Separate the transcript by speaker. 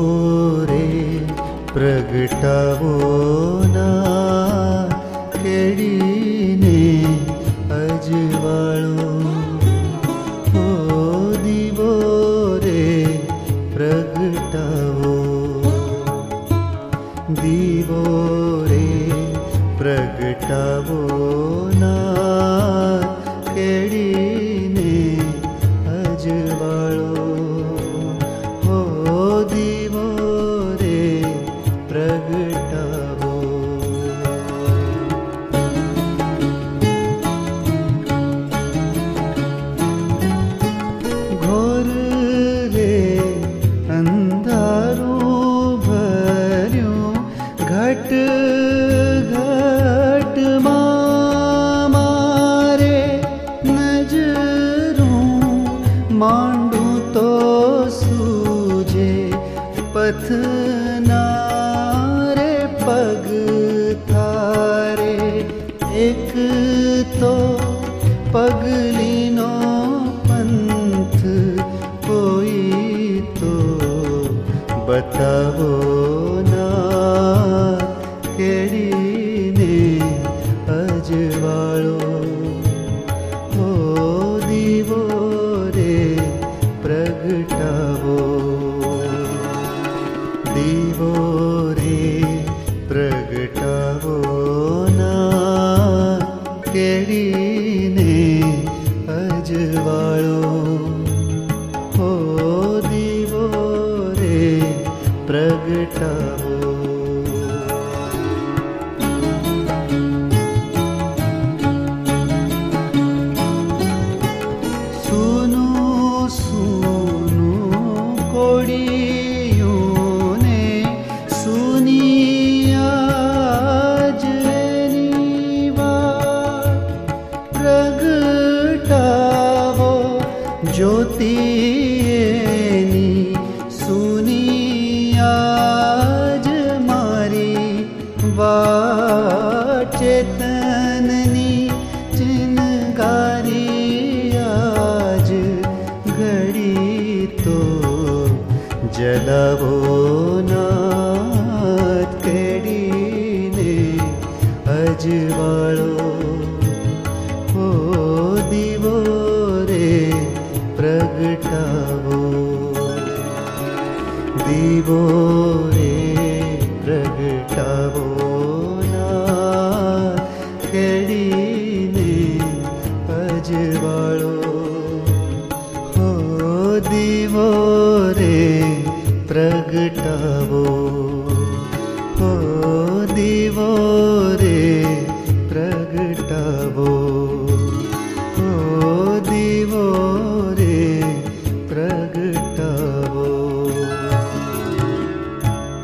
Speaker 1: रे प्रगटावो ना केडीने अजवाळो हो दीवो रे प्रगटावो दीवो रे प्रगटावो ना केडीने अजवाळो हो दीवो रे प्रगटावो घोर रे अंधारू भर्यो घट घट मारे नजरूं मांडू तो सूझे पथ नारे पग थारे एक तो पगलीनो पंथ कोई तो बतावो ना केडीने अजवाळो हो दीवो रे प्रगटावो दीवो रे प्रगटावो ना केडीने अजवाळो हो दीवो रे प्रगटावो सुनु सुनु कोड़ियों सुनिया प्रगटावो ज्योति सुनियाज मारी वाट चेतननी चिनगारी आज घड़ी तो जलावो नाथ केडीने अजवाळो हो दीवो रे प्रगटावो दीवो रे प्रगटावो ना केडीने अजवाळो हो दीवो रे प्रगटावो हो दीवो रे प्रगटावो।